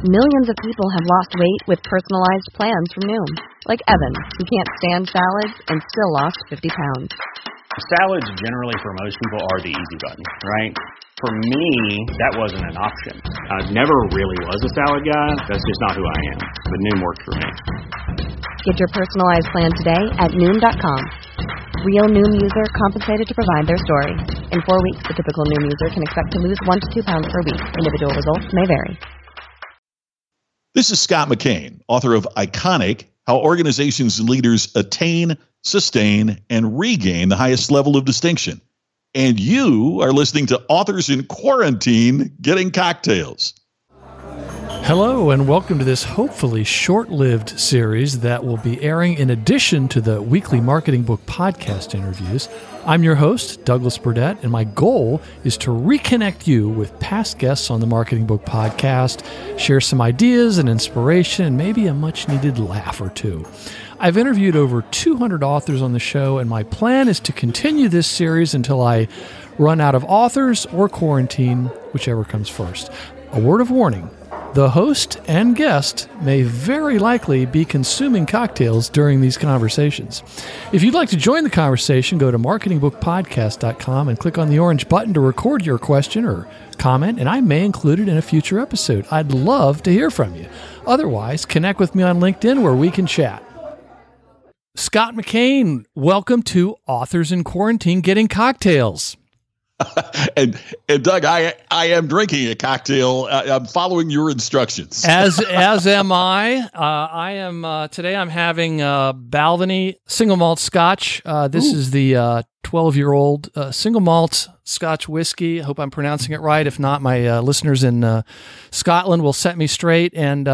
Millions of people have lost weight with personalized plans from Noom. Like Evan, who can't stand salads and still lost 50 pounds. Salads generally for most people are the easy button, right? For me, that wasn't an option. I never really was a salad guy. That's just not who I am. But Noom worked for me. Get your personalized plan today at Noom.com. Real Noom user compensated to provide their story. In 4 weeks, the typical Noom user can expect to lose 1 to 2 pounds per week. Individual results may vary. This is Scott McKain, author of Iconic: How Organizations and Leaders Attain, Sustain, and Regain the Highest Level of Distinction. And you are listening to Authors in Quarantine Getting Cocktails. Hello, and welcome to this hopefully short-lived series that will be airing in addition to the weekly Marketing Book podcast interviews. I'm your host, Douglas Burdett, and my goal is to reconnect you with past guests on the Marketing Book podcast, share some ideas and inspiration, and maybe a much-needed laugh or two. I've interviewed over 200 authors on the show, and my plan is to continue this series until I run out of authors or quarantine, whichever comes first. A word of warning: the host and guest may very likely be consuming cocktails during these conversations. If you'd like to join the conversation, go to marketingbookpodcast.com and click on the orange button to record your question or comment, and I may include it in a future episode. I'd love to hear from you. Otherwise, connect with me on LinkedIn where we can chat. Scott McKain, welcome to Authors in Quarantine Getting Cocktails. and Doug, I am drinking a cocktail. I'm following your instructions. As am I. I am today. I'm having Balvenie single malt Scotch. This is the 12-year-old single malt Scotch whiskey. I hope I'm pronouncing it right. If not, my listeners in Scotland will set me straight. And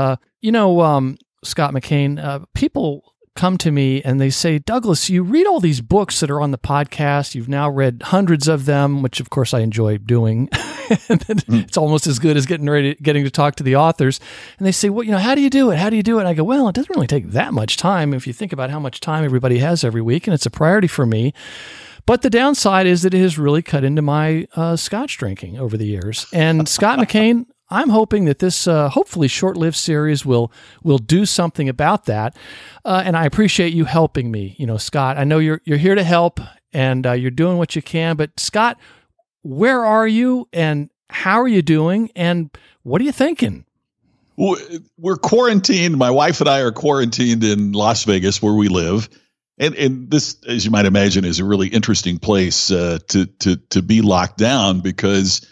Scott McKain, people come to me and they say, Douglas, you read all these books that are on the podcast. You've now read hundreds of them, which of course I enjoy doing. And it's almost as good as getting to talk to the authors. And they say, well, how do you do it? How do you do it? And I go, well, it doesn't really take that much time if you think about how much time everybody has every week, and it's a priority for me. But the downside is that it has really cut into my Scotch drinking over the years. And Scott McKain, I'm hoping that this hopefully short-lived series will do something about that, and I appreciate you helping me. Scott, I know you're here to help, and you're doing what you can. But Scott, where are you, and how are you doing, and what are you thinking? We're quarantined. My wife and I are quarantined in Las Vegas, where we live, and this, as you might imagine, is a really interesting place to be locked down because.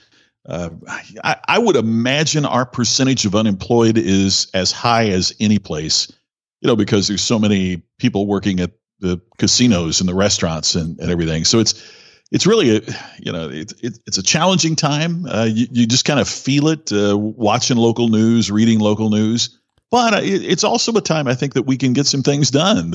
I would imagine our percentage of unemployed is as high as any place, because there's so many people working at the casinos and the restaurants and everything. So it's really it's a challenging time. You just kind of feel it watching local news, reading local news. But it's also a time I think that we can get some things done.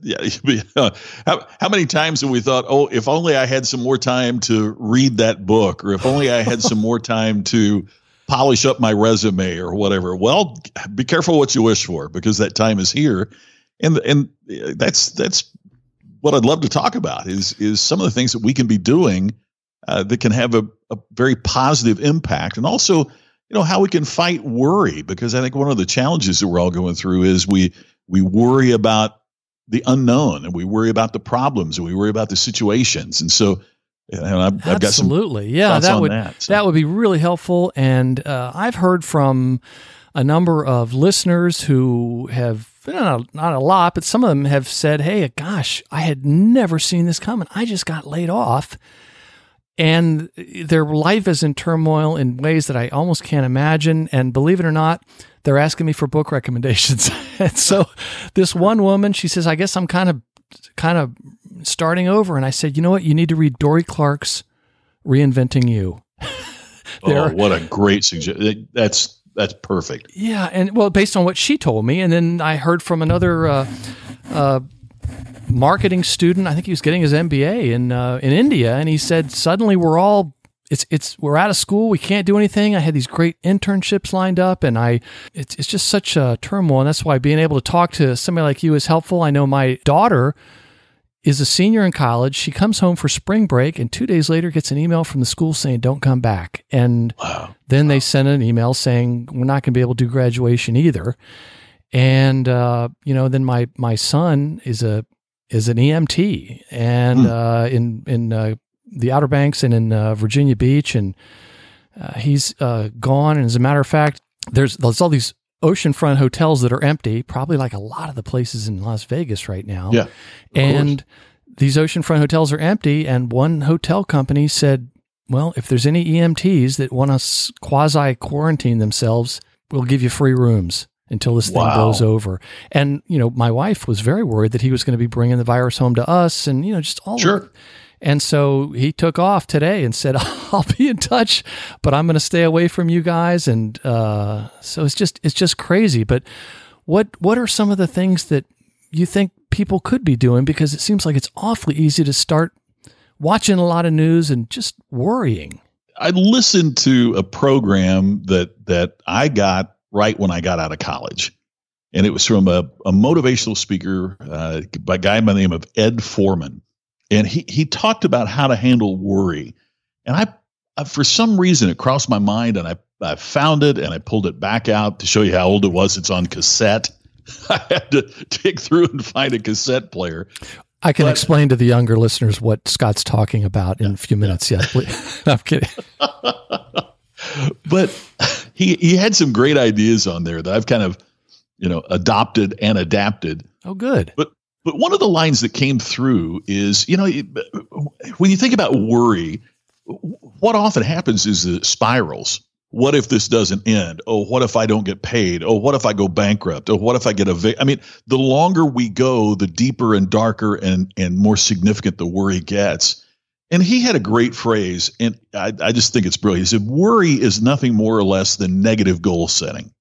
How many times have we thought, oh, if only I had some more time to read that book, or if only I had some more time to polish up my resume or whatever. Well, be careful what you wish for, because that time is here, and that's what I'd love to talk about is some of the things that we can be doing that can have a very positive impact, and also. How we can fight worry, because I think one of the challenges that we're all going through is we worry about the unknown, and we worry about the problems, and we worry about the situations. And so I've got some thoughts on that. That would be really helpful. And I've heard from a number of listeners who have, not a lot, but some of them have said, hey, gosh, I had never seen this coming. I just got laid off. And their life is in turmoil in ways that I almost can't imagine. And believe it or not, they're asking me for book recommendations. And so this one woman, she says, I guess I'm kind of starting over. And I said, you know what? You need to read Dorie Clark's Reinventing You. What a great suggestion. That's perfect. Yeah. And well, based on what she told me. And then I heard from another marketing student. I think he was getting his MBA in India, and he said suddenly we're out of school. We can't do anything. I had these great internships lined up, and it's just such a turmoil. And that's why being able to talk to somebody like you is helpful. I know my daughter is a senior in college. She comes home for spring break and 2 days later gets an email from the school saying, don't come back. And then they sent an email saying, we're not going to be able to do graduation either. And, then my son is an EMT and, in the Outer Banks and in, Virginia Beach. And, he's, gone. And as a matter of fact, there's all these oceanfront hotels that are empty, probably like a lot of the places in Las Vegas right now. Yeah. And these oceanfront hotels are empty. And one hotel company said, well, if there's any EMTs that want to quasi-quarantine themselves, we'll give you free rooms until this thing blows over. And, my wife was very worried that he was going to be bringing the virus home to us and, just all of it. And so he took off today and said, I'll be in touch, but I'm going to stay away from you guys. And so it's just crazy. But what are some of the things that you think people could be doing? Because it seems like it's awfully easy to start watching a lot of news and just worrying. I listened to a program that I got right when I got out of college. And it was from a motivational speaker, by a guy by the name of Ed Foreman. And he talked about how to handle worry. And I for some reason, it crossed my mind, and I found it, and I pulled it back out to show you how old it was. It's on cassette. I had to dig through and find a cassette player. I can explain to the younger listeners what Scott's talking about in a few minutes. Yeah, I'm kidding. But he had some great ideas on there that I've kind of, adopted and adapted. Oh, good. But one of the lines that came through is, when you think about worry, what often happens is the spirals. What if this doesn't end? Oh, what if I don't get paid? Oh, what if I go bankrupt? Oh, what if I get the longer we go, the deeper and darker and more significant the worry gets. And he had a great phrase, and I just think it's brilliant. He said, worry is nothing more or less than negative goal setting.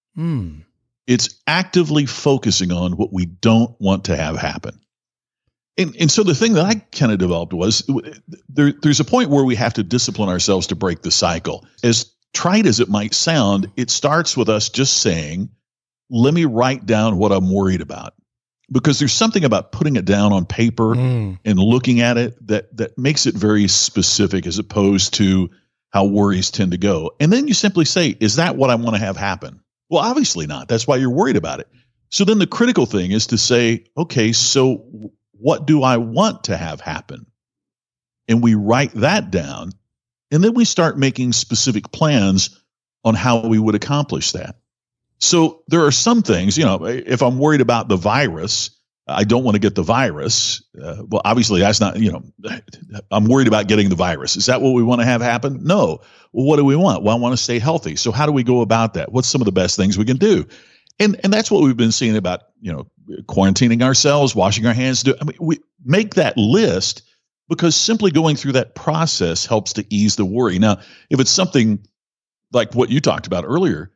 It's actively focusing on what we don't want to have happen. And so the thing that I kind of developed was there's a point where we have to discipline ourselves to break the cycle. As trite as it might sound, it starts with us just saying, let me write down what I'm worried about. Because there's something about putting it down on paper and looking at it that makes it very specific as opposed to how worries tend to go. And then you simply say, is that what I want to have happen? Well, obviously not. That's why you're worried about it. So then the critical thing is to say, okay, so what do I want to have happen? And we write that down, and then we start making specific plans on how we would accomplish that. So there are some things, if I'm worried about the virus, I don't want to get the virus. Well, obviously that's not, I'm worried about getting the virus. Is that what we want to have happen? No. Well, what do we want? Well, I want to stay healthy. So how do we go about that? What's some of the best things we can do? And that's what we've been seeing about, quarantining ourselves, washing our hands. We make that list because simply going through that process helps to ease the worry. Now, if it's something like what you talked about earlier,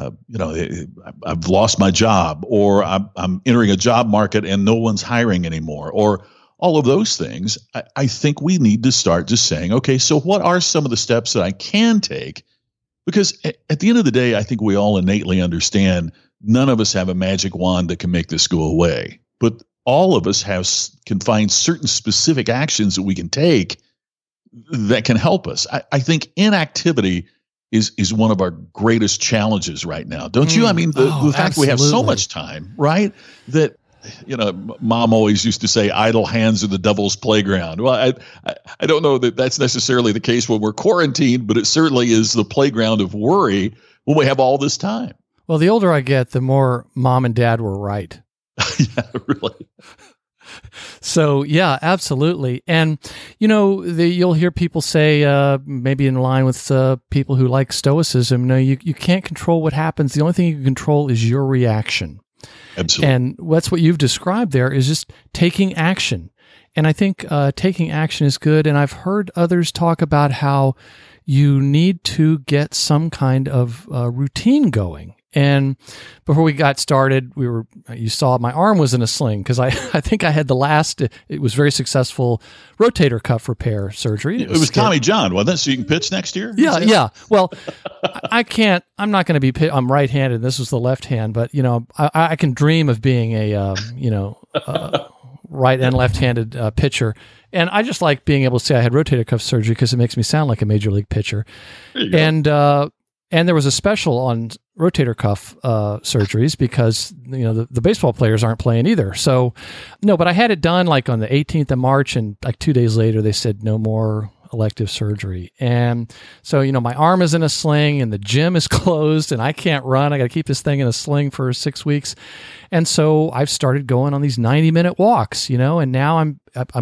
I've lost my job, or I'm entering a job market and no one's hiring anymore, or all of those things, I think we need to start just saying, okay, so what are some of the steps that I can take? Because at the end of the day, I think we all innately understand none of us have a magic wand that can make this go away, but all of us can find certain specific actions that we can take that can help us. I think inactivity is one of our greatest challenges right now. Don't you? I mean, the fact we have so much time, right? That, Mom always used to say, idle hands are the devil's playground. Well, I don't know that that's necessarily the case when we're quarantined, but it certainly is the playground of worry when we have all this time. Well, the older I get, the more Mom and Dad were right. Yeah, really. So, yeah, absolutely. And, you'll hear people say, maybe in line with people who like stoicism, you can't control what happens. The only thing you can control is your reaction. Absolutely. And that's what you've described there is just taking action. And I think taking action is good. And I've heard others talk about how you need to get some kind of routine going. And before we got started, you saw my arm was in a sling because I think I had it was very successful rotator cuff repair surgery. It was Tommy John, wasn't it? So you can pitch next year? Yeah. Well, I'm not going to be, I'm right-handed. This was the left hand, but I can dream of being a right and left-handed pitcher. And I just like being able to say I had rotator cuff surgery because it makes me sound like a major league pitcher. And there was a special on rotator cuff surgeries because the baseball players aren't playing either. So no, but I had it done like on the 18th of March, and like 2 days later they said no more elective surgery. And so my arm is in a sling and the gym is closed and I can't run. I got to keep this thing in a sling for 6 weeks. And so I've started going on these 90-minute walks, and now I'm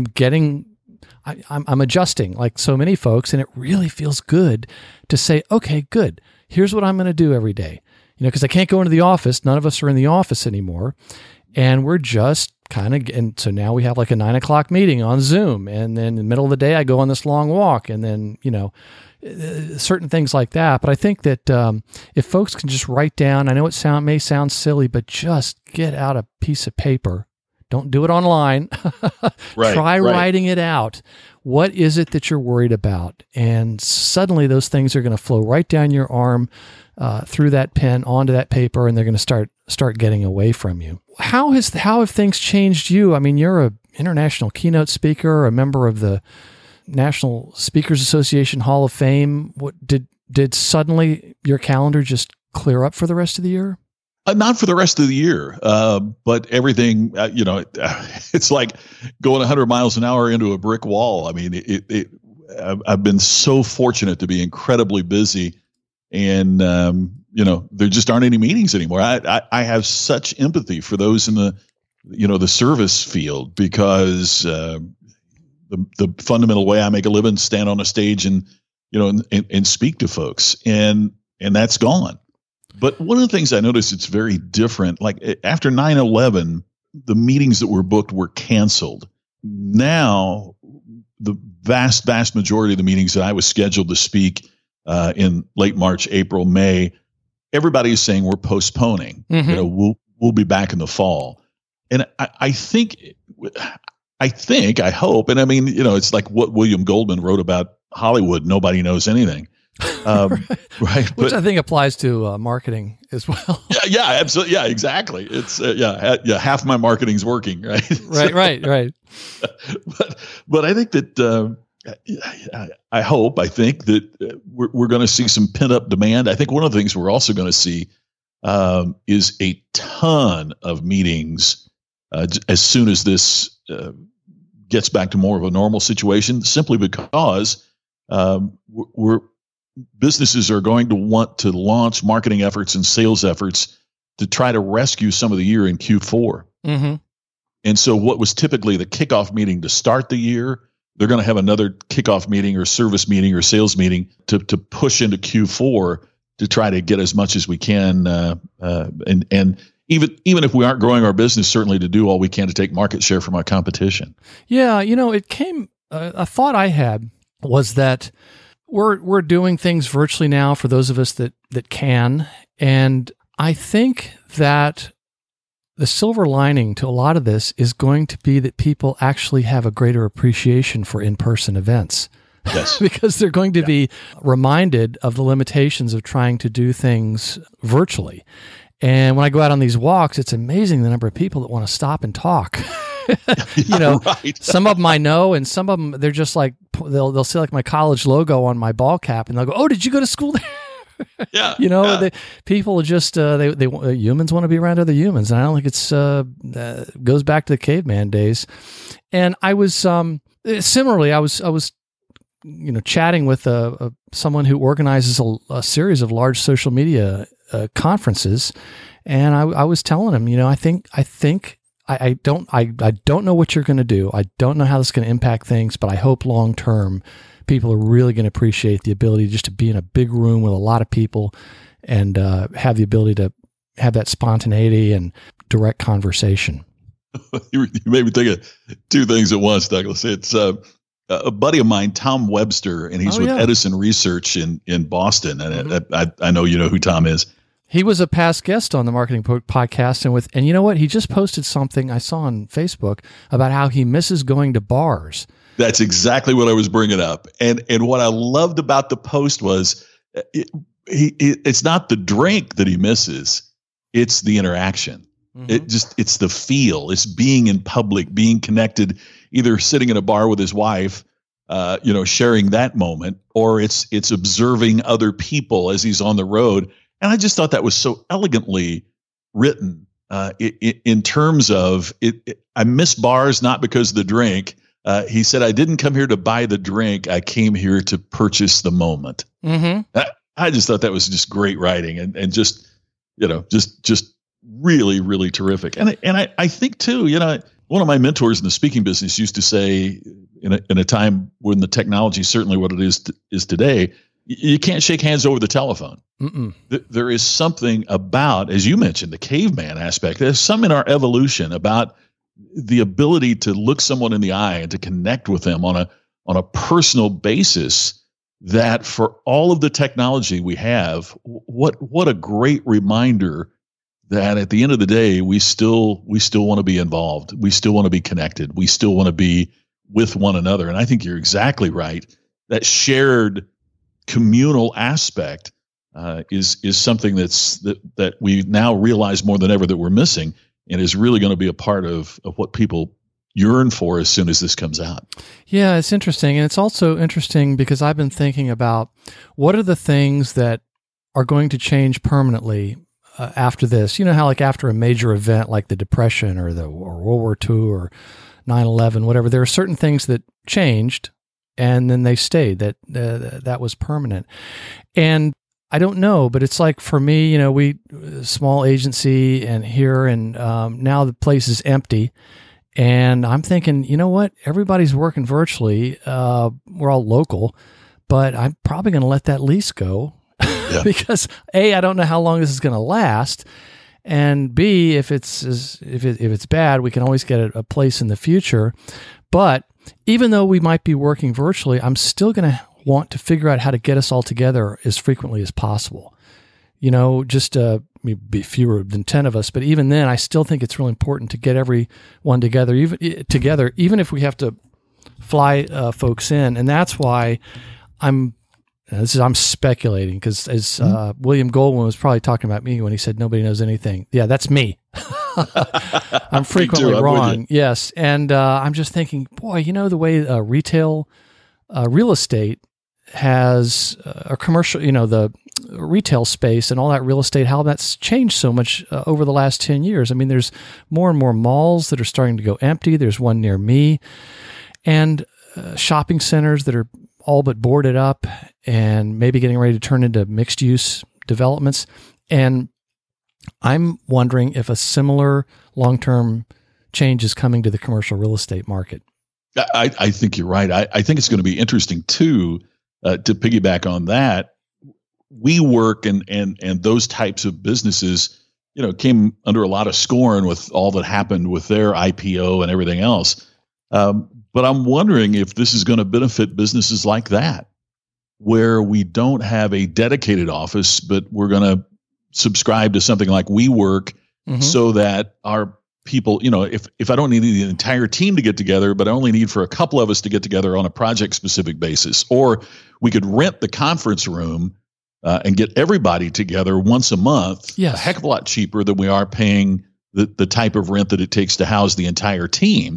adjusting like so many folks, and it really feels good to say, okay, good. Here's what I'm going to do every day, because I can't go into the office. None of us are in the office anymore. And we're just and so now we have like a 9:00 meeting on Zoom. And then in the middle of the day, I go on this long walk, and then, certain things like that. But I think that if folks can just write down, I know it may sound silly, but just get out a piece of paper. Don't do it online. Try writing it out. What is it that you're worried about? And suddenly those things are going to flow right down your arm, through that pen onto that paper, and they're going to start getting away from you. How have things changed you? I mean, you're a international keynote speaker, a member of the National Speakers Association Hall of Fame. What did suddenly your calendar just clear up for the rest of the year? Not for the rest of the year, but everything, it's like going 100 miles an hour into a brick wall. I mean, I've been so fortunate to be incredibly busy, and, there just aren't any meetings anymore. I have such empathy for those in the service field, because the fundamental way I make a living is stand on a stage and speak to folks, and that's gone. But one of the things I noticed, it's very different. Like after 9/11, the meetings that were booked were canceled. Now, the vast, vast majority of the meetings that I was scheduled to speak in late March, April, May, everybody is saying we're postponing. Mm-hmm. We'll be back in the fall. And I hope, and I mean, it's like what William Goldman wrote about Hollywood. Nobody knows anything. Right. Which I think applies to marketing as well. Yeah, absolutely. Yeah, exactly. It's half my marketing's working, right? Right. But I think that I think that we're going to see some pent up demand. I think one of the things we're also going to see is a ton of meetings as soon as this gets back to more of a normal situation, simply because businesses are going to want to launch marketing efforts and sales efforts to try to rescue some of the year in Q4. Mm-hmm. And so what was typically the kickoff meeting to start the year, they're going to have another kickoff meeting or service meeting or sales meeting to push into Q4 to try to get as much as we can. And even if we aren't growing our business, certainly to do all we can to take market share from our competition. Yeah. It came, a thought I had was that we're doing things virtually now for those of us that can. And I think that the silver lining to a lot of this is going to be that people actually have a greater appreciation for in-person events. Yes. Because they're going to be reminded of the limitations of trying to do things virtually. And when I go out on these walks, it's amazing the number of people that want to stop and talk. Right. Some of them I know, and some of them, they're just like, they'll see like my college logo on my ball cap, and they'll go, "Oh, did you go to school there?" Yeah. People just, humans want to be around other humans. And I don't think it's, goes back to the caveman days. And I was, similarly, I was chatting with someone who organizes a series of large social media conferences, and I was telling him, I don't know what you're going to do. I don't know how this is going to impact things, but I hope long term people are really going to appreciate the ability just to be in a big room with a lot of people and have the ability to have that spontaneity and direct conversation. You made me think of two things at once, Douglas. It's a buddy of mine, Tom Webster, and he's with Edison Research in Boston. And I know you know who Tom is. He was a past guest on the Marketing Podcast, and you know what? He just posted something I saw on Facebook about how he misses going to bars. That's exactly what I was bringing up. And what I loved about the post was it's not the drink that he misses, it's the interaction. It's the feel. It's being in public, being connected, either sitting in a bar with his wife, sharing that moment, or it's observing other people as he's on the road. And I just thought that was so elegantly written in terms of it. I miss bars not because of the drink. He said, "I didn't come here to buy the drink. I came here to purchase the moment." Mm-hmm. I just thought that was just great writing and just really, really terrific. And I think too, one of my mentors in the speaking business used to say, in a time when the technology is certainly what it is today, you can't shake hands over the telephone. There is something about, as you mentioned, the caveman aspect. There's some in our evolution about the ability to look someone in the eye and to connect with them on a personal basis. That for all of the technology we have, what a great reminder that at the end of the day, we still want to be involved. We still want to be connected. We still want to be with one another. And I think you're exactly right. That shared communal aspect is something that we now realize more than ever that we're missing, and is really going to be a part of what people yearn for as soon as this comes out. Yeah, it's interesting. And it's also interesting because I've been thinking about what are the things that are going to change permanently after this. You know how like after a major event like the Depression or World War II or 9/11, whatever, there are certain things that changed and then they stayed, that was permanent. And I don't know, but it's like for me, we small agency and here, and now the place is empty. And I'm thinking, you know what? Everybody's working virtually. We're all local, but I'm probably going to let that lease go because A, I don't know how long this is going to last, and B, if it's bad, we can always get a place in the future. But even though we might be working virtually, I'm still going to want to figure out how to get us all together as frequently as possible. Just maybe fewer than 10 of us, but even then, I still think it's really important to get everyone together, even if we have to fly folks in. And that's why I'm speculating, because as William Goldwyn was probably talking about me when he said nobody knows anything. Yeah, that's me. I'm frequently wrong. Yes, and I'm just thinking, boy, the way retail real estate has a commercial, the retail space and all that real estate, how that's changed so much over the last 10 years. I mean, there's more and more malls that are starting to go empty. There's one near me, and shopping centers that are all but boarded up and maybe getting ready to turn into mixed use developments. And I'm wondering if a similar long-term change is coming to the commercial real estate market. I think you're right. I think it's going to be interesting too, to piggyback on that. WeWork and those types of businesses, came under a lot of scorn with all that happened with their IPO and everything else. But I'm wondering if this is going to benefit businesses like that, where we don't have a dedicated office, but we're going to subscribe to something like WeWork, so that our people, if I don't need the entire team to get together, but I only need for a couple of us to get together on a project specific basis, or we could rent the conference room and get everybody together once a month, a heck of a lot cheaper than we are paying the type of rent that it takes to house the entire team.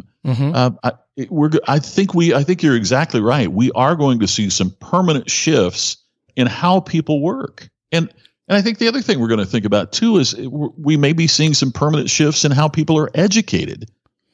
I think you're exactly right. We are going to see some permanent shifts in how people work. And I think the other thing we're going to think about too is we may be seeing some permanent shifts in how people are educated.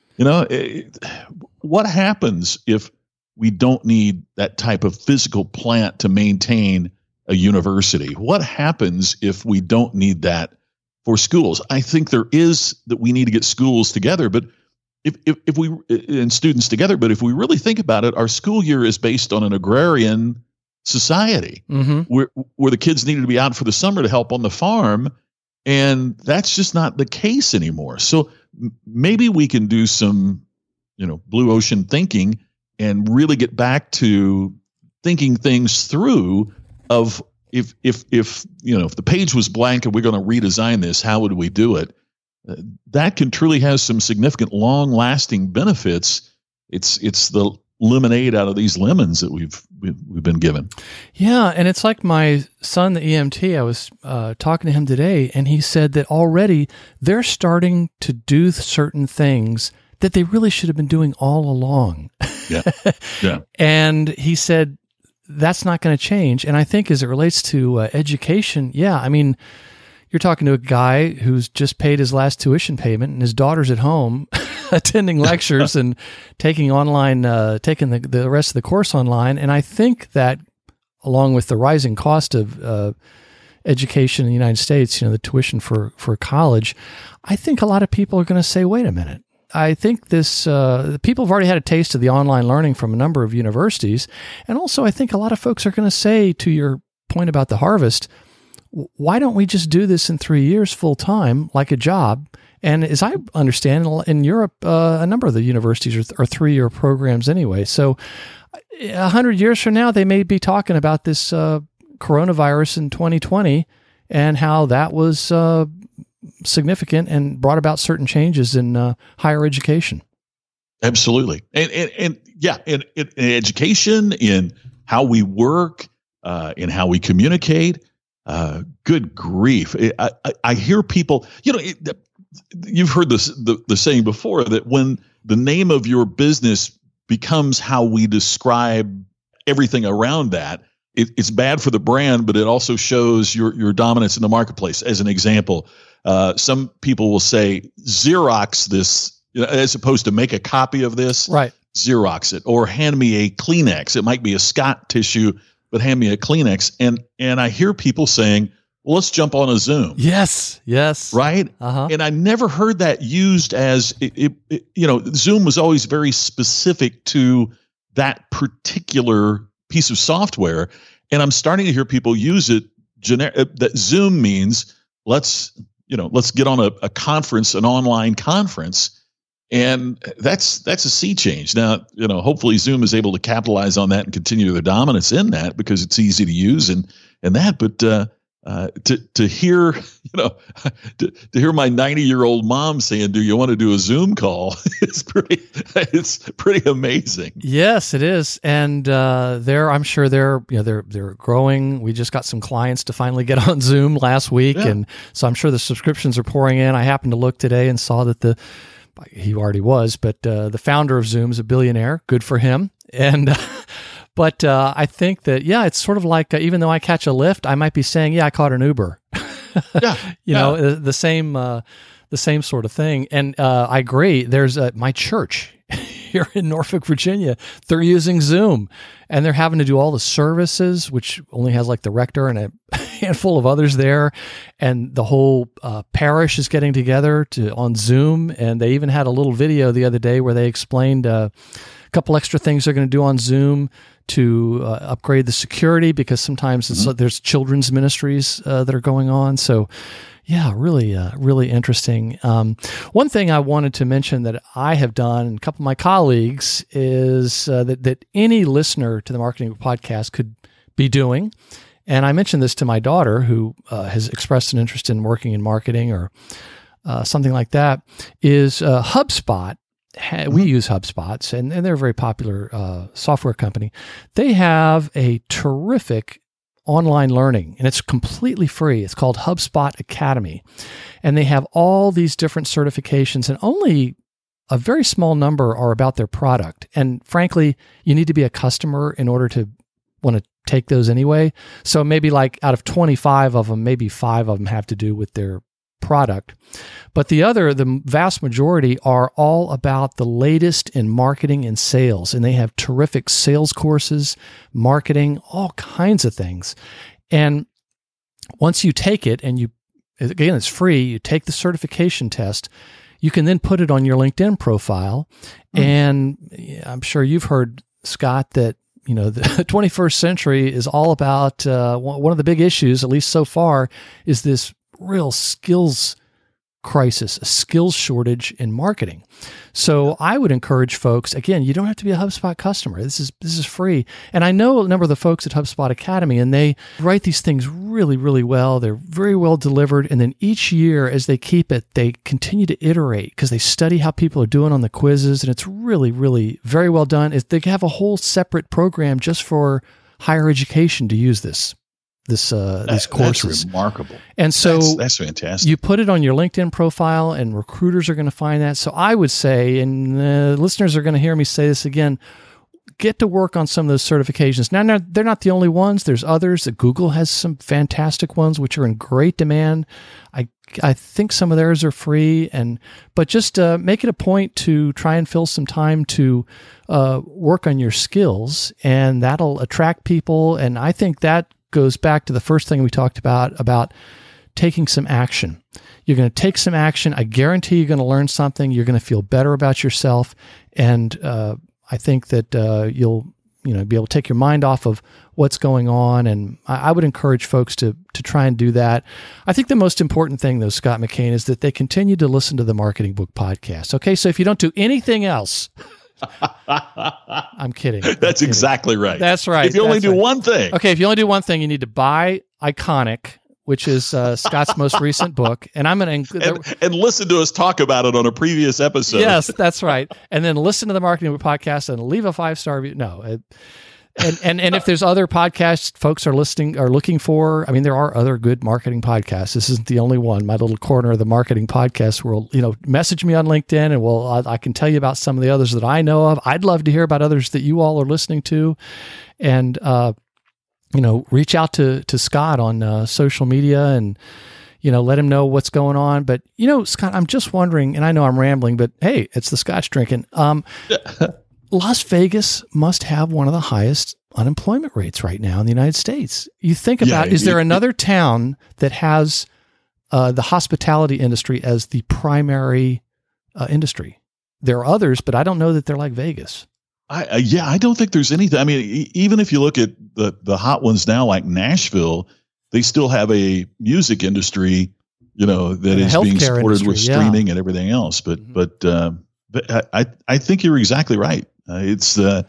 What happens if we don't need that type of physical plant to maintain a university? What happens if we don't need that for schools? I think that we need to get schools together, but if we and students together, but if we really think about it, our school year is based on an agrarian society where the kids needed to be out for the summer to help on the farm, and that's just not the case anymore. So maybe we can do some, blue ocean thinking and really get back to thinking things through of if the page was blank and we're going to redesign this, how would we do it? That can truly have some significant long-lasting benefits. It's the lemonade out of these lemons that we've been given. Yeah, and it's like my son, the EMT. I was talking to him today, and he said that already they're starting to do certain things that they really should have been doing all along. Yeah. And he said that's not going to change. And I think as it relates to education, I mean, you're talking to a guy who's just paid his last tuition payment, and his daughter's at home attending lectures and taking online, taking the rest of the course online. And I think that, along with the rising cost of education in the United States, the tuition for college, I think a lot of people are going to say, wait a minute. I think people have already had a taste of the online learning from a number of universities. And also, I think a lot of folks are going to say, to your point about the harvest, why don't we just do this in 3 years full time, like a job? And as I understand, in Europe, a number of the universities are 3-year programs anyway. So 100 years from now, they may be talking about this coronavirus in 2020 and how that was significant and brought about certain changes in higher education. Absolutely. And in education, in how we work, in how we communicate. Good grief. I hear people, you've heard this, the saying before, that when the name of your business becomes how we describe everything around that, it's bad for the brand, but it also shows your dominance in the marketplace. As an example, some people will say, Xerox this, as opposed to make a copy of this, right? Xerox it, or hand me a Kleenex. It might be a Scott tissue, but hand me a Kleenex. And I hear people saying, well, let's jump on a Zoom. Yes. Right? Uh-huh. And I never heard that used as, Zoom was always very specific to that particular piece of software. And I'm starting to hear people use it that Zoom means let's get on a conference, an online conference. And that's a sea change. Now, hopefully Zoom is able to capitalize on that and continue their dominance in that, because it's easy to use and that. But to hear, to hear my 90-year-old mom saying, "Do you want to do a Zoom call?" it's pretty amazing. Yes, it is. And I'm sure they're growing. We just got some clients to finally get on Zoom last week, and so I'm sure the subscriptions are pouring in. I happened to look today and saw that he already was, but the founder of Zoom is a billionaire. Good for him. And but I think that, it's sort of like, even though I catch a Lyft, I might be saying, I caught an Uber. The same sort of thing. And I agree. There's my church here in Norfolk, Virginia. They're using Zoom, and they're having to do all the services, which only has like the rector and a handful of others there, and the whole parish is getting together on Zoom. And they even had a little video the other day where they explained a couple extra things they're going to do on Zoom to upgrade the security, because sometimes there's children's ministries that are going on. So really interesting. One thing I wanted to mention that I have done, and a couple of my colleagues, is that any listener to the Marketing Podcast could be doing. And I mentioned this to my daughter, who has expressed an interest in working in marketing or something like that, is HubSpot. We use HubSpots, and they're a very popular software company. They have a terrific online learning, and it's completely free. It's called HubSpot Academy, and they have all these different certifications, and only a very small number are about their product. And frankly, you need to be a customer in order to want to take those anyway. So maybe like out of 25 of them, maybe 5 of them have to do with their product. But the vast majority are all about the latest in marketing and sales. And they have terrific sales courses, marketing, all kinds of things. And once you take it, and again, it's free, you take the certification test, you can then put it on your LinkedIn profile. And I'm sure you've heard, Scott, that the 21st century is all about one of the big issues, at least so far, is this real skills crisis, a skills shortage in marketing. So I would encourage folks, again, you don't have to be a HubSpot customer. This is free. And I know a number of the folks at HubSpot Academy, and they write these things really, really well. They're very well delivered. And then each year as they keep it, they continue to iterate because they study how people are doing on the quizzes. And it's really, really very well done. They have a whole separate program just for higher education to use these courses. That's remarkable. And so that's fantastic. You put it on your LinkedIn profile and recruiters are going to find that. So I would say, and listeners are going to hear me say this again, get to work on some of those certifications. Now, they're not the only ones. There's others. Google has some fantastic ones, which are in great demand. I think some of theirs are free, but just make it a point to try and fill some time to work on your skills, and that'll attract people. And I think that goes back to the first thing we talked about taking some action. You're going to take some action. I guarantee you're going to learn something. You're going to feel better about yourself. And I think that you'll be able to take your mind off of what's going on. And I would encourage folks to try and do that. I think the most important thing, though, Scott McKain, is that they continue to listen to the Marketing Book Podcast. Okay, so if you don't do anything else, I'm kidding. That's exactly right. That's right. If you only do one thing. Okay, if you only do one thing, you need to buy Iconic, which is Scott's most recent book. And I'm going to... And listen to us talk about it on a previous episode. Yes, that's right. And then listen to the Marketing Book Podcast and leave a 5-star review. No. And if there's other podcasts folks are looking for, I mean, there are other good marketing podcasts. This isn't the only one. My little corner of the marketing podcast world, message me on LinkedIn and I can tell you about some of the others that I know of. I'd love to hear about others that you all are listening to. And, reach out to Scott on social media and, let him know what's going on. But, Scott, I'm just wondering, and I know I'm rambling, but hey, it's the Scotch drinking. Las Vegas must have one of the highest unemployment rates right now in the United States. You think about, is there another town that has the hospitality industry as the primary industry? There are others, but I don't know that they're like Vegas. I don't think there's anything. I mean, even if you look at the hot ones now, like Nashville, they still have a music industry, that is being supported with streaming and everything else. But I think you're exactly right. It's and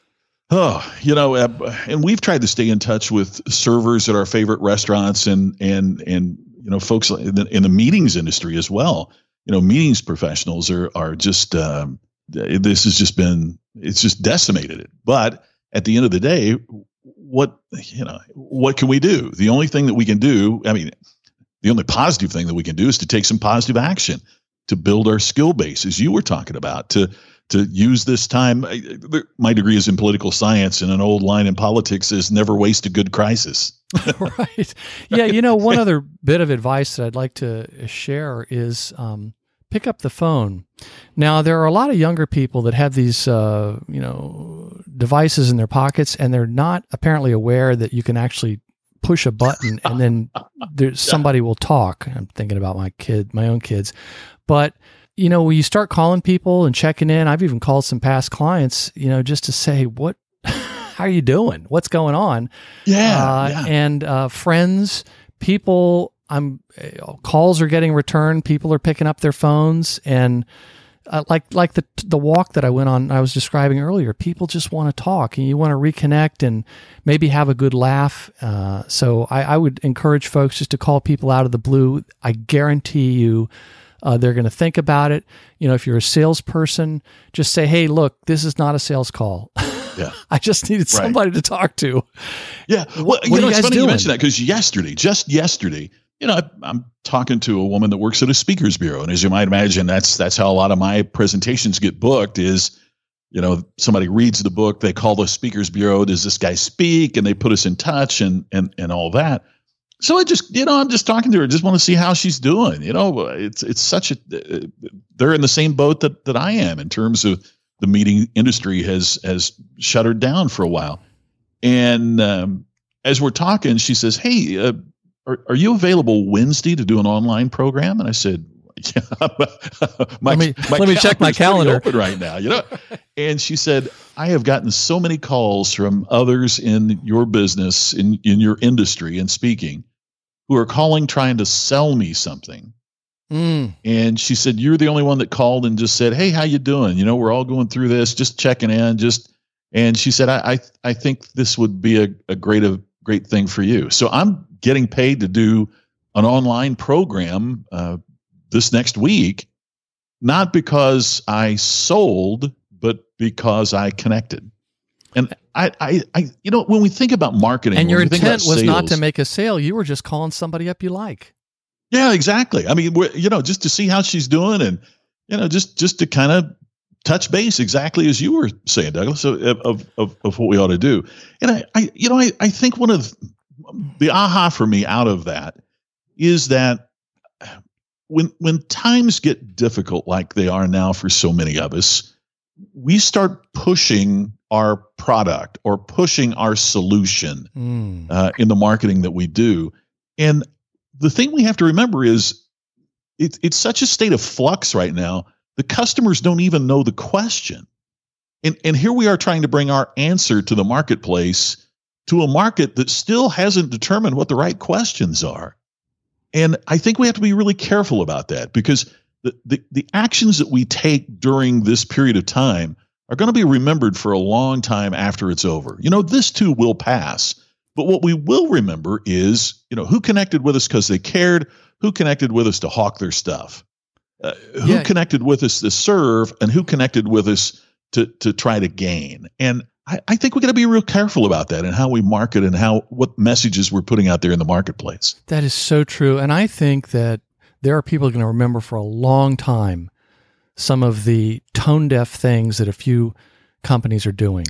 we've tried to stay in touch with servers at our favorite restaurants and folks in the meetings industry as well. Meetings professionals are just this has just been, it's just decimated it. But at the end of the day, what can we do? The only thing that we can do, the only positive thing that we can do is to take some positive action to build our skill base, as you were talking about, to use this time. My degree is in political science, and an old line in politics is never waste a good crisis. Right. Yeah. One other bit of advice that I'd like to share is pick up the phone. Now, there are a lot of younger people that have these, devices in their pockets, and they're not apparently aware that you can actually push a button and then somebody will talk. I'm thinking about my own kids. But, when you start calling people and checking in, I've even called some past clients, just to say, how are you doing? What's going on? And friends, people, calls are getting returned. People are picking up their phones, and like the walk that I went on, I was describing earlier, people just want to talk and you want to reconnect and maybe have a good laugh. So I would encourage folks just to call people out of the blue. I guarantee you, they're going to think about it. If you're a salesperson, just say, hey, look, this is not a sales call. Yeah. I just needed somebody to talk to. Yeah. Well, it's funny you mention that, because just yesterday, I'm talking to a woman that works at a speakers bureau. And as you might imagine, that's how a lot of my presentations get booked is, somebody reads the book, they call the speakers bureau, does this guy speak? And they put us in touch and all that. So I'm just talking to her, just want to see how she's doing. It's such they're in the same boat that I am in terms of the meeting industry has shuttered down for a while. And as we're talking, she says, hey, are you available Wednesday to do an online program? And I said, yeah, let me check my calendar open right now. And she said, I have gotten so many calls from others in your business, in your industry and speaking, who are calling trying to sell me something. And she said, "You're the only one that called and just said, 'Hey, how you doing? We're all going through this, just checking in.'" And she said, I think this would be a great thing for you. So I'm getting paid to do an online program this next week, not because I sold, but because I connected. And I when we think about marketing, and your intent was sales, not to make a sale, you were just calling somebody up you like. Yeah, exactly. I mean, just to see how she's doing, and just to kind of touch base, exactly as you were saying, Douglas, of what we ought to do. And I think one of the aha for me out of that is that when times get difficult like they are now for so many of us, we start pushing our product or pushing our solution in the marketing that we do. And the thing we have to remember is it's such a state of flux right now. The customers don't even know the question. And here we are trying to bring our answer to the marketplace, to a market that still hasn't determined what the right questions are. And I think we have to be really careful about that, because the actions that we take during this period of time are going to be remembered for a long time after it's over. This too will pass. But what we will remember is, who connected with us because they cared, who connected with us to hawk their stuff, who connected with us to serve, and who connected with us to try to gain. And I think we got to be real careful about that and how we market and what messages we're putting out there in the marketplace. That is so true. And I think that there are people going to remember for a long time some of the tone-deaf things that a few companies are doing.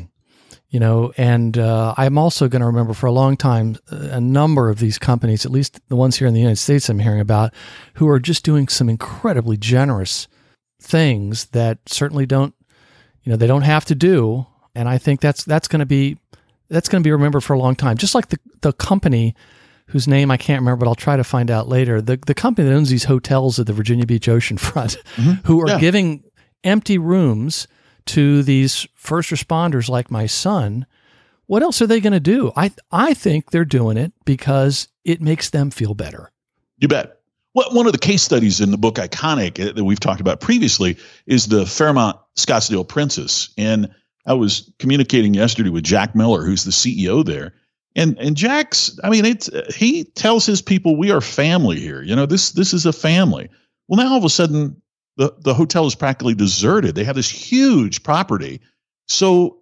And I'm also going to remember for a long time a number of these companies, at least the ones here in the United States I'm hearing about, who are just doing some incredibly generous things that certainly don't have to do. And I think that's going to be remembered for a long time. Just like the company whose name I can't remember, but I'll try to find out later. The company that owns these hotels at the Virginia Beach oceanfront, who are giving empty rooms to these first responders like my son. What else are they going to do? I think they're doing it because it makes them feel better. You bet. Well, one of the case studies in the book Iconic that we've talked about previously is the Fairmont Scottsdale Princess. And I was communicating yesterday with Jack Miller, who's the CEO there. And Jack's, he tells his people, we are family here. This is a family. Well, now all of a sudden, the hotel is practically deserted. They have this huge property. So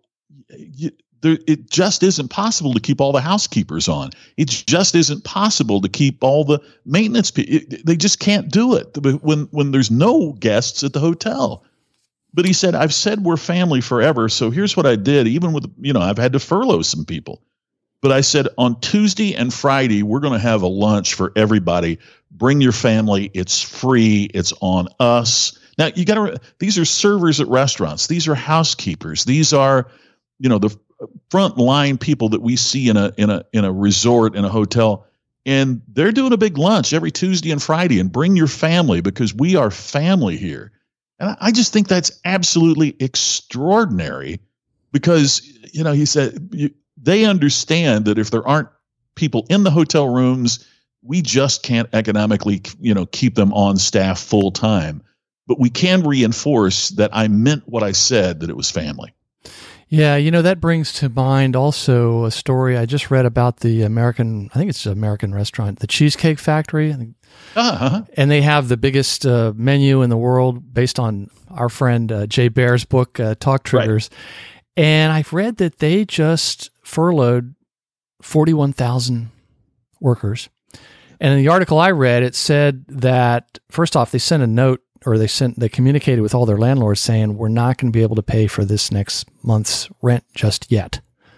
it just isn't possible to keep all the housekeepers on. It just isn't possible to keep all the maintenance people. They just can't do it when there's no guests at the hotel. But he said, I've said we're family forever. So here's what I did. Even with, I've had to furlough some people. But I said, on Tuesday and Friday, we're going to have a lunch for everybody. Bring your family. It's free. It's on us. Now, these are servers at restaurants. These are housekeepers. These are, the front line people that we see in a resort, in a hotel. And they're doing a big lunch every Tuesday and Friday. And bring your family, because we are family here. And I just think that's absolutely extraordinary, because, he said, they understand that if there aren't people in the hotel rooms, we just can't economically, keep them on staff full time. But we can reinforce that I meant what I said, that it was family. Yeah, that brings to mind also a story I just read about the American restaurant, the Cheesecake Factory. And they have the biggest menu in the world based on our friend Jay Baer's book, Talk Triggers. Right. And I've read that they just furloughed 41,000 workers. And in the article I read, it said that, first off, they sent a note, or they communicated with all their landlords saying, we're not going to be able to pay for this next month's rent just yet.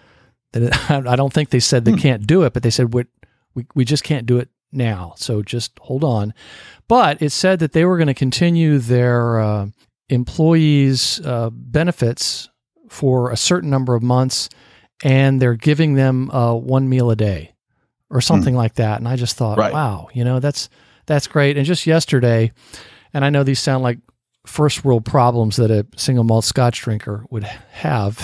I don't think they said they can't do it, but they said, we just can't do it now. So just hold on. But it said that they were going to continue their employees' benefits for a certain number of months, and they're giving them one meal a day or something like that. And I just thought, wow, that's great. And just yesterday, and I know these sound like first world problems that a single malt Scotch drinker would have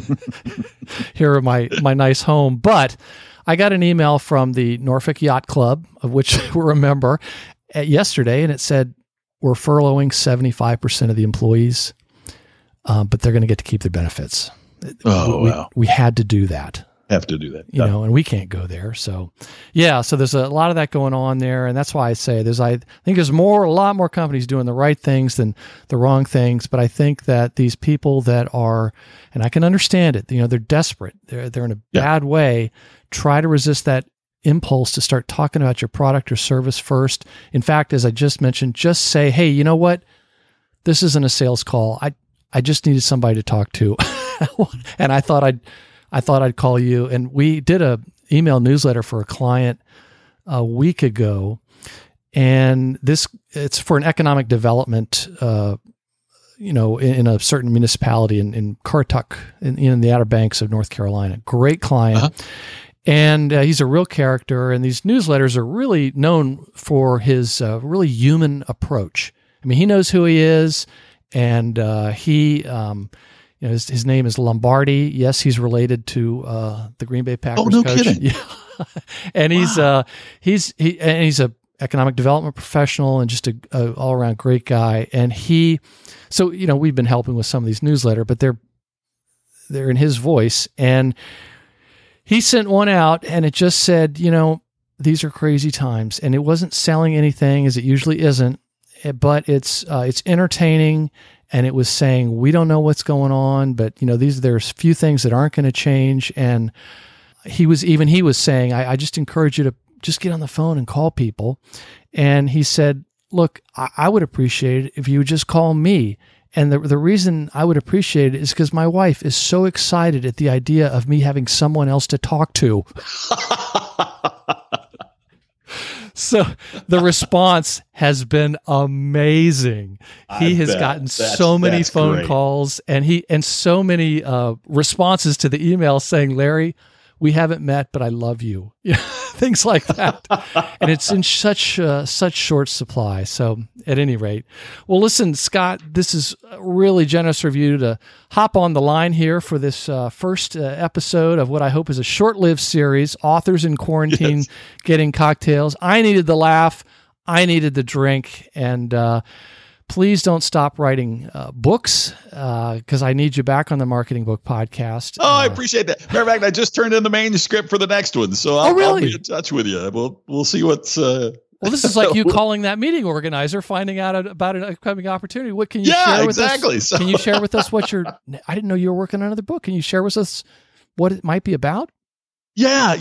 here at my nice home, but I got an email from the Norfolk Yacht Club, of which we're a member, yesterday, and it said, we're furloughing 75% of the employees, but they're going to get to keep their benefits. Wow. We had to do that. Have to do that. You know, and we can't go there. So, so there's a lot of that going on there. And that's why I say I think there's a lot more companies doing the right things than the wrong things. But I think that these people that are, and I can understand it, they're desperate. They're in a bad way. Try to resist that impulse to start talking about your product or service first. In fact, as I just mentioned, just say, hey, you know what? This isn't a sales call. I just needed somebody to talk to. And I thought I'd call you. And we did a email newsletter for a client a week ago, and it's for an economic development, in a certain municipality in Currituck, in the Outer Banks of North Carolina. Great client. And he's a real character. And these newsletters are really known for his really human approach. I mean, he knows who he is, and his name is Lombardi. Yes, he's related to the Green Bay Packers. Oh, no coach. kidding! Yeah. And he's a economic development professional and just a all around great guy. And we've been helping with some of these newsletters, but they're in his voice. And he sent one out, and it just said, these are crazy times, and it wasn't selling anything, as it usually isn't, but it's entertaining. And it was saying, we don't know what's going on, but there's a few things that aren't going to change. And he was saying, I just encourage you to just get on the phone and call people. And he said, look, I would appreciate it if you would just call me. And the reason I would appreciate it is because my wife is so excited at the idea of me having someone else to talk to. So the response has been amazing. He has gotten so many phone calls and so many responses to the email saying, Larry, we haven't met, but I love you. Things like that. And it's in such short supply. So at any rate, well, listen, Scott, this is really generous of you to hop on the line here for this first episode of what I hope is a short-lived series, Authors in Quarantine Getting Cocktails. I needed the laugh. I needed the drink. And please don't stop writing books because I need you back on the Marketing Book Podcast. Oh, I appreciate that. Matter of fact, I just turned in the manuscript for the next one, so I'll be in touch with you. We'll see what's. Well, this is like you calling that meeting organizer, finding out about an upcoming opportunity. What can you share with us? Can you share with us what I didn't know you were working on another book. Can you share with us what it might be about? Yeah.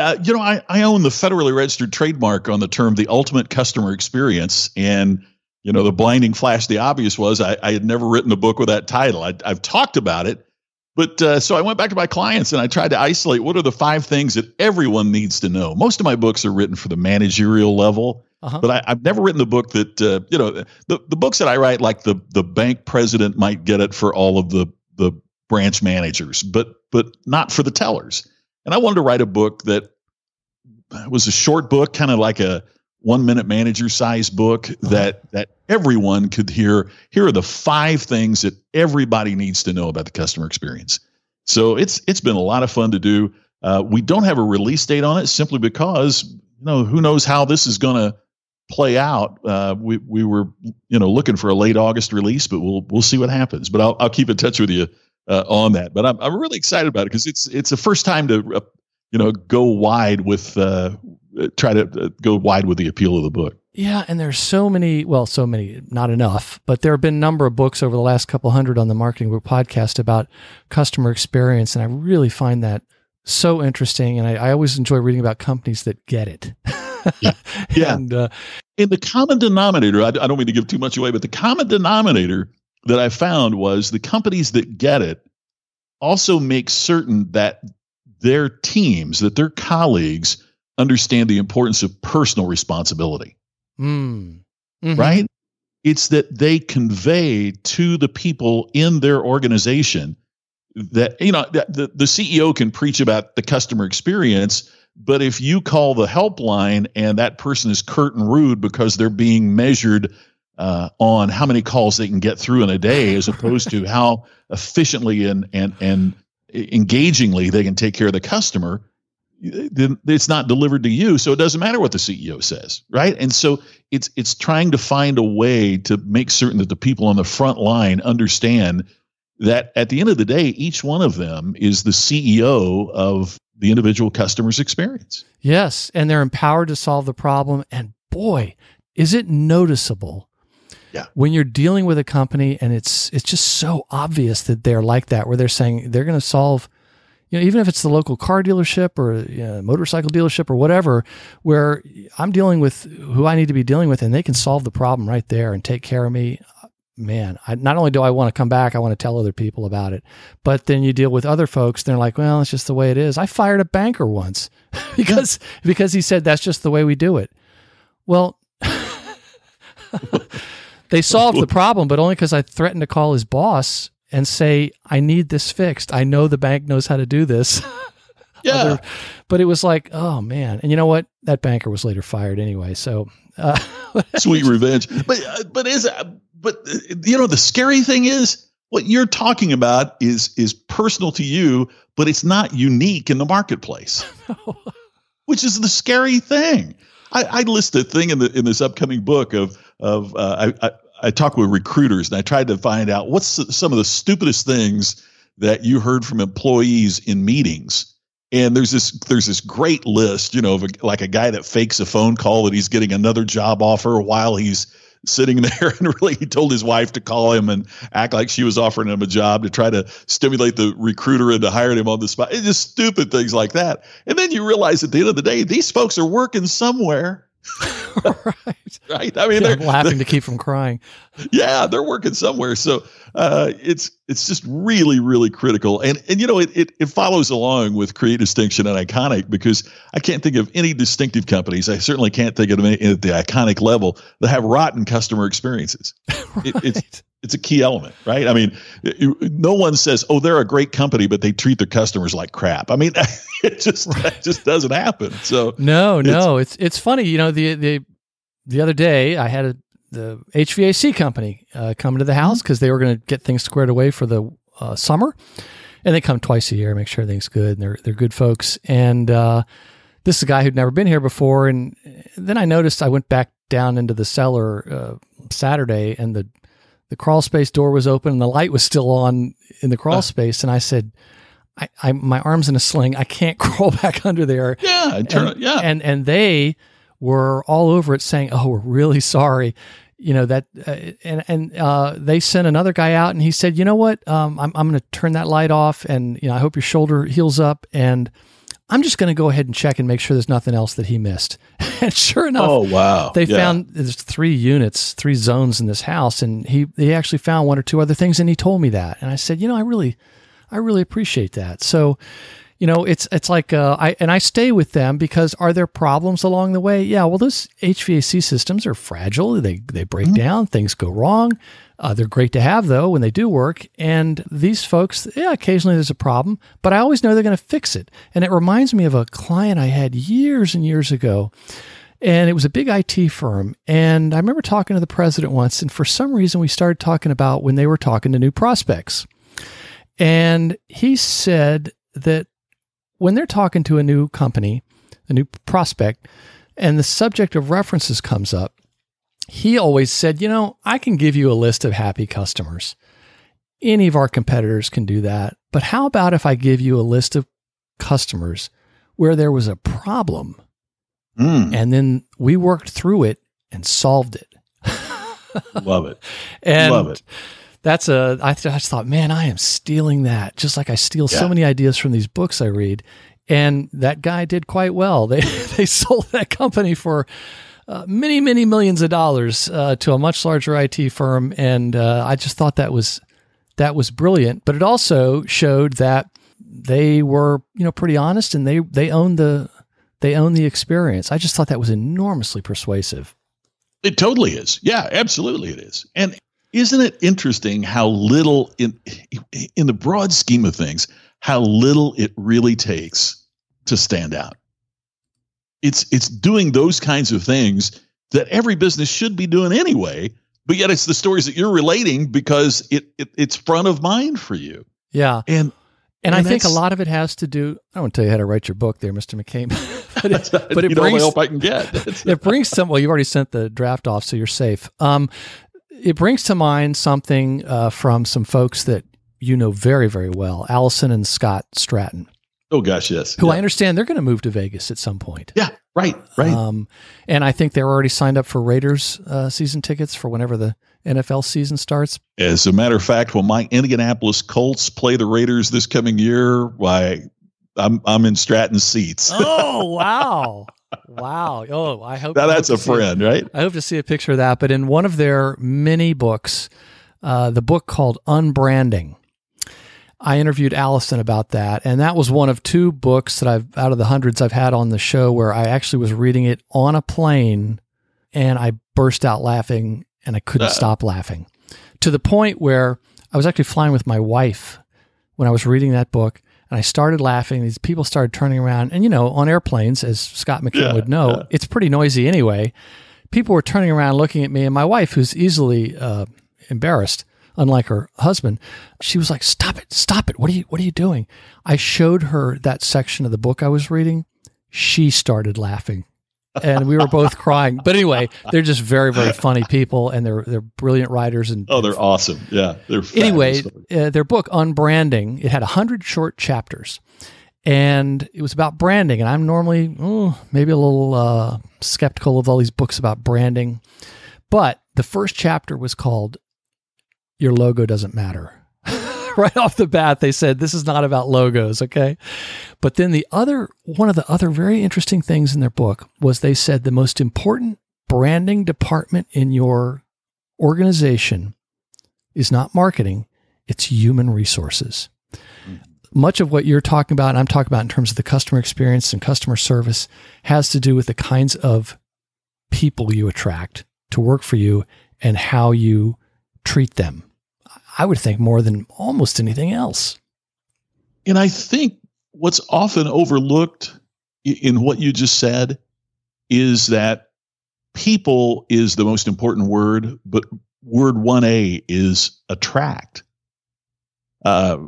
I own the federally registered trademark on the term "the ultimate customer experience," and the blinding flash, the obvious was I had never written a book with that title. I've talked about it, but so I went back to my clients and I tried to isolate what are the 5 things that everyone needs to know. Most of my books are written for the managerial level, but I've never written the book that, the books that I write, like the bank president might get it for all of the branch managers, but not for the tellers. And I wanted to write a book that was a short book, kind of like a 1-minute manager size book that everyone could hear. Here are the 5 things that everybody needs to know about the customer experience. So it's been a lot of fun to do. We don't have a release date on it simply because, who knows how this is going to play out. We were, looking for a late August release, but we'll see what happens. But I'll keep in touch with you on that. But I'm really excited about it because it's the first time to, go wide with try to go wide with the appeal of the book. Yeah, and there's so many, not enough, but there have been a number of books over the last couple hundred on the Marketing Book Podcast about customer experience, and I really find that so interesting, and I always enjoy reading about companies that get it. Yeah. And the common denominator, I don't mean to give too much away, but the common denominator that I found was the companies that get it also make certain that their teams, that their colleagues understand the importance of personal responsibility. Mm-hmm. Right? It's that they convey to the people in their organization that, the CEO can preach about the customer experience, but if you call the helpline and that person is curt and rude because they're being measured on how many calls they can get through in a day, as opposed to how efficiently and engagingly they can take care of the customer, it's not delivered to you. So it doesn't matter what the CEO says, right? And so it's trying to find a way to make certain that the people on the front line understand that at the end of the day, each one of them is the CEO of the individual customer's experience. Yes, and they're empowered to solve the problem. And boy, is it noticeable when you're dealing with a company and it's just so obvious that they're like that, where they're saying they're going to solve, even if it's the local car dealership or motorcycle dealership or whatever, where I'm dealing with who I need to be dealing with and they can solve the problem right there and take care of me. Man, not only do I want to come back, I want to tell other people about it. But then you deal with other folks, they're like, well, it's just the way it is. I fired a banker once because he said that's just the way we do it. Well, they solved the problem, but only because I threatened to call his boss and say, I need this fixed. I know the bank knows how to do this. Yeah. But it was like, oh man. And you know what? That banker was later fired anyway. So sweet revenge. But the scary thing is what you're talking about is personal to you, but it's not unique in the marketplace, which is the scary thing. I list a thing in this upcoming book I talk with recruiters and I tried to find out what's some of the stupidest things that you heard from employees in meetings. And there's this great list, of like a guy that fakes a phone call that he's getting another job offer while he's sitting there, and really he told his wife to call him and act like she was offering him a job to try to stimulate the recruiter into hiring him on the spot. It's just stupid things like that. And then you realize at the end of the day, these folks are working somewhere. Right. I mean, they're laughing to keep from crying. Yeah, they're working somewhere. So it's just really, really critical. And it follows along with create distinction and iconic, because I can't think of any distinctive companies. I certainly can't think of any at the iconic level that have rotten customer experiences. Right. It's a key element, right? I mean, no one says, "Oh, they're a great company, but they treat their customers like crap." I mean, that just doesn't happen. So no, it's funny. The other day I had the HVAC company come to the house because they were going to get things squared away for the summer, and they come twice a year, make sure everything's good. And they're good folks. And this is a guy who'd never been here before, and then I noticed I went back down into the cellar Saturday, and the crawl space door was open and the light was still on in the crawl space. And I said, my arm's in a sling. I can't crawl back under there. Yeah. And they were all over it saying, "Oh, we're really sorry." They sent another guy out and he said, "You know what? I'm going to turn that light off, and I hope your shoulder heals up, and I'm just going to go ahead and check and make sure there's nothing else that he missed." And sure enough, they found there's 3 zones in this house, and he actually found 1 or 2 other things, and he told me that. And I said, I really appreciate that. So, it's like I stay with them because are there problems along the way? Yeah, well, those HVAC systems are fragile. They break down, things go wrong. They're great to have, though, when they do work. And these folks, occasionally there's a problem, but I always know they're going to fix it. And it reminds me of a client I had years and years ago, and it was a big IT firm. And I remember talking to the president once, and for some reason we started talking about when they were talking to new prospects. And he said that when they're talking to a new company, a new prospect, and the subject of references comes up, he always said, I can give you a list of happy customers. Any of our competitors can do that. But how about if I give you a list of customers where there was a problem and then we worked through it and solved it? Love it. And love it. I just thought, man, I am stealing that, just like I steal so many ideas from these books I read. And that guy did quite well. They sold that company for many, many millions of dollars to a much larger IT firm. And I just thought that was brilliant. But it also showed that they were, pretty honest, and they owned the experience. I just thought that was enormously persuasive. It totally is. Yeah, absolutely it is. And isn't it interesting how little in the broad scheme of things, how little it really takes to stand out? It's doing those kinds of things that every business should be doing anyway, but yet it's the stories that you're relating because it's front of mind for you. Yeah. And And I think a lot of it has to do, I won't tell you how to write your book there, Mr. McCabe, but it brings, help I can get. It brings some, well, you've already sent the draft off, so you're safe. It brings to mind something from some folks that you know very, very well, Allison and Scott Stratton. Oh, gosh, yes. Who I understand they're going to move to Vegas at some point. Yeah, right. And I think they're already signed up for Raiders season tickets for whenever the NFL season starts. As a matter of fact, when my Indianapolis Colts play the Raiders this coming year, I'm in Stratton's seats. Oh, wow. Wow. Oh, I hope that's a friend, right? I hope to see a picture of that. But in one of their mini books, the book called Unbranding, I interviewed Allison about that. And that was one of two books that out of the hundreds I've had on the show, where I actually was reading it on a plane and I burst out laughing and I couldn't stop laughing, to the point where I was actually flying with my wife when I was reading that book, and I started laughing. These people started turning around, and on airplanes, as Scott McKim would know, it's pretty noisy anyway. People were turning around looking at me, and my wife, who's easily embarrassed, unlike her husband, she was like, stop it. What are you doing? I showed her that section of the book I was reading. She started laughing. And we were both crying. But anyway, they're just very, very funny people, and they're brilliant writers. And they're awesome. Yeah, they're anyway. Their book Unbranding, it had 100 short chapters, and it was about branding. And I'm normally maybe a little skeptical of all these books about branding, but the first chapter was called "Your Logo Doesn't Matter." Right off the bat, they said, this is not about logos, okay? But then one of the other very interesting things in their book was they said the most important branding department in your organization is not marketing, it's human resources. Much of what you're talking about, and I'm talking about in terms of the customer experience and customer service, has to do with the kinds of people you attract to work for you and how you treat them. I would think more than almost anything else. And I think what's often overlooked in what you just said is that people is the most important word, but word 1A is attract. The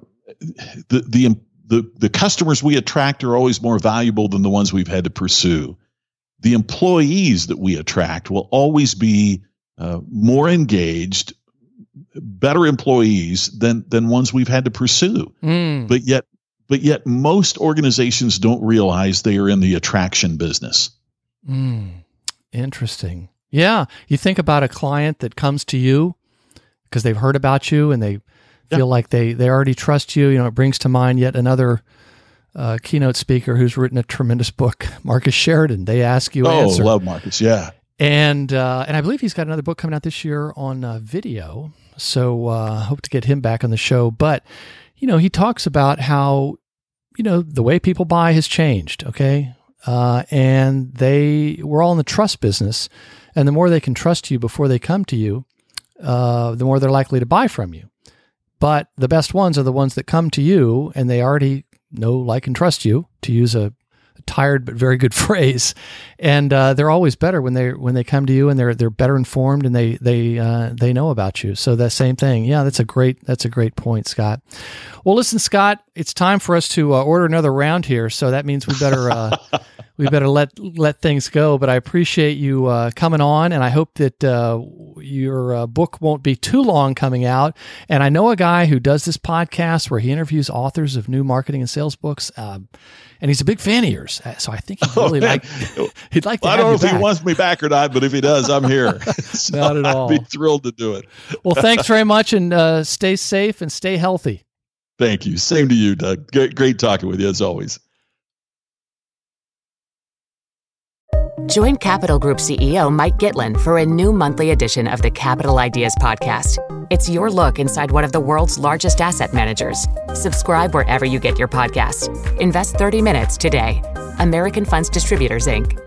customers we attract are always more valuable than the ones we've had to pursue. The employees that we attract will always be more engaged, better employees than ones we've had to pursue. But yet most organizations don't realize they are in the attraction business. Interesting. Yeah. You think about a client that comes to you because they've heard about you and they feel like they already trust you. It brings to mind yet another keynote speaker who's written a tremendous book, Marcus Sheridan. They ask you answer. Love Marcus. Yeah. And I believe he's got another book coming out this year on video. So hope to get him back on the show. But, he talks about how, the way people buy has changed, okay? And we're all in the trust business. And the more they can trust you before they come to you, the more they're likely to buy from you. But the best ones are the ones that come to you and they already know, like, and trust you, to use a tired but very good phrase, and they're always better when they come to you and they're better informed and they know about you. So that same thing, that's a great point, Scott. Well, listen, Scott, it's time for us to order another round here. So that means we better let things go. But I appreciate you coming on, and I hope that your book won't be too long coming out. And I know a guy who does this podcast where he interviews authors of new marketing and sales books. And he's a big fan of yours, so I think he'd really he'd like to have you back. I don't know if he wants me back or not, but if he does, I'm here. So not at all. I'd be thrilled to do it. Well, thanks very much, and stay safe and stay healthy. Thank you. Same to you, Doug. Great talking with you, as always. Join Capital Group CEO Mike Gitlin for a new monthly edition of the Capital Ideas Podcast. It's your look inside one of the world's largest asset managers. Subscribe wherever you get your podcasts. Invest 30 minutes today. American Funds Distributors, Inc.